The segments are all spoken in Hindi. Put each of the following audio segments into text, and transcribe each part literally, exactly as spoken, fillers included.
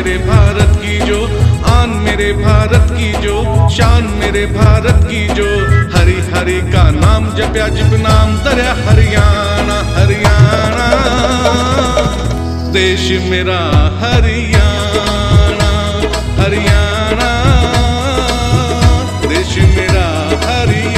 मेरे भारत की जो, आन मेरे भारत की जो, शान मेरे भारत की जो। हरि हरि का नाम जप्या जिब नाम तरया हरियाणा हरियाणा, देश मेरा हरियाणा हरियाणा, देश मेरा हरियाणा।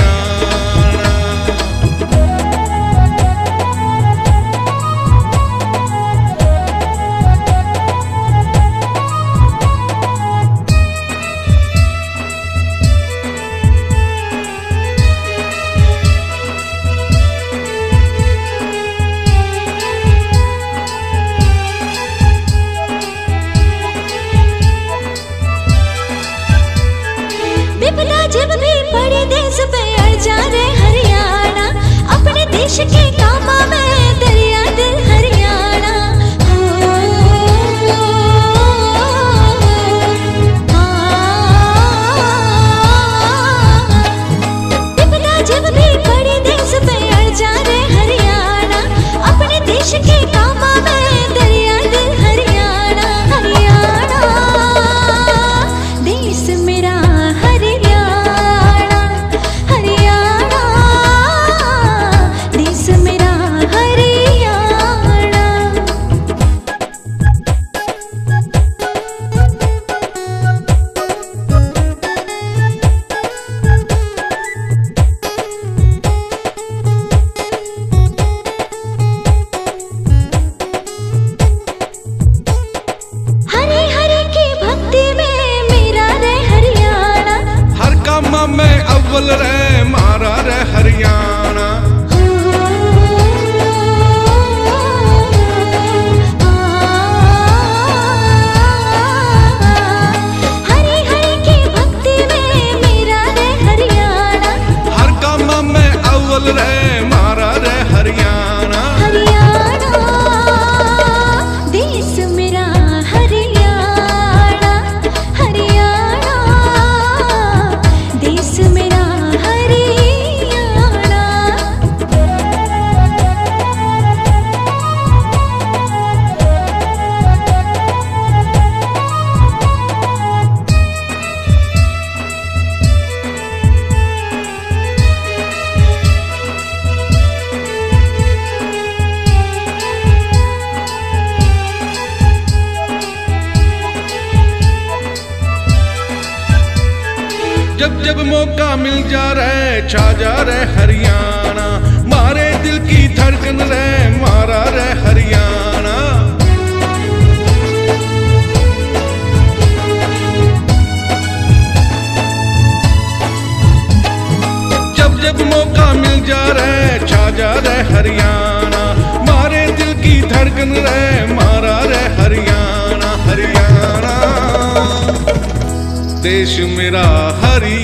जब भी पड़े देश पे अड़ जा रे हरियाणा, अपने देश के काम में दरिया दिल हरियाणा। विपदा जब भी पड़े देश पे अड़ जा रे हरियाणा, अपने देश के काम में दरिया दिल हरियाणा हरियाणा, देश मेरा मैं अव्वल रे मारा रे हरियाणा। हरे हरे की भक्ति में मेरा रे हरियाणा, हर काम में अव्वल रे मारा रे हरियाणा हरियाणा, देश मेरा हरियाणा हरियाणा, देश मेरा हरियाणा। जब जब मौका मिल जा रे छा जा रे हरियाणा, मारे दिल की धड़कन रे मारा रे हरियाणा। जब जब मौका मिल जा रे छा जा रे हरियाणा, मारे दिल की धड़कन रे मारा रे हरियाणा हरियाणा, देश मेरा हरियाणा